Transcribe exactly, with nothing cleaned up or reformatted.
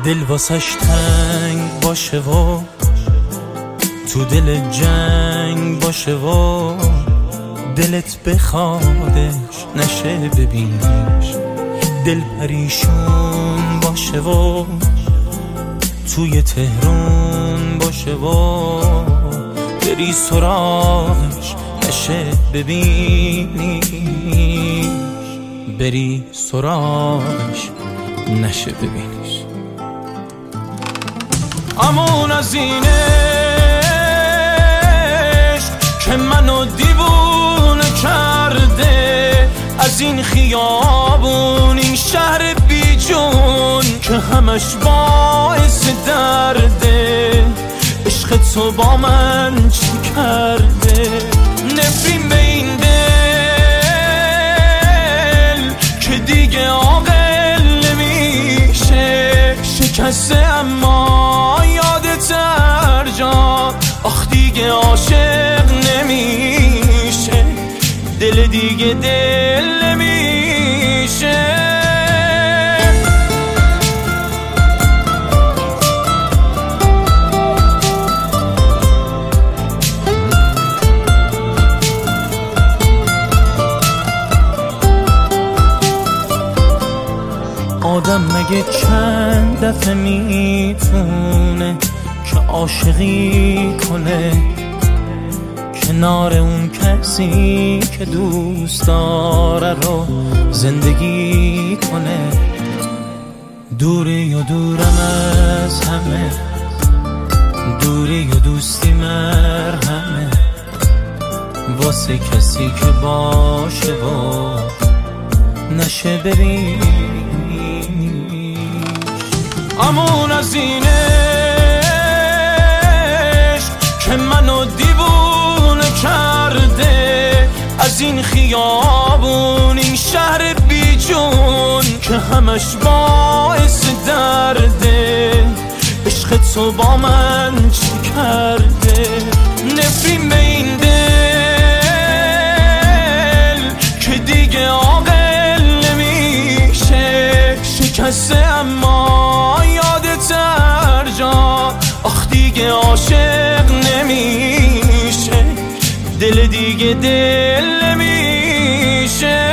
دل واسش تنگ باشه و تو دل جنگ باشه و دلت بخوادش نشه ببینیش، دل پریشون باشه و توی تهرون باشه و بری سراغش نشه ببینیش، بری سراغش نشه ببینیش. امون از این عشق که منو دیوونه کرده، از این خیابون این شهر بی جون که همش باعث درده، عشق تو با من چی کرده؟ نفرین به این دل که دیگه عاقل نمیشه، شکسته اما یادت هر جا، آخ دیگه عاشق نمیشه، دل دیگه دل نمیشه. آدم مگه چند دفعه میتونه که عاشقی کنه کنار اون کسی که دوست داره رو زندگی کنه؟ دوری و دورم از همه، دوری و دوستی مرهمه واسه کسی که باشه و نشه ببین. امون از این عشق که منو دیوونه کرده، از این خیابون این شهر بی جون که همش باعث درده، عشق تو با من چی کرده؟ نفرین به این دل که دیگه عاقل نمیشه، شکسته اما یادت هر جا، آخ دیگه عاشق نمیشه، دل دیگه دل نمیشه.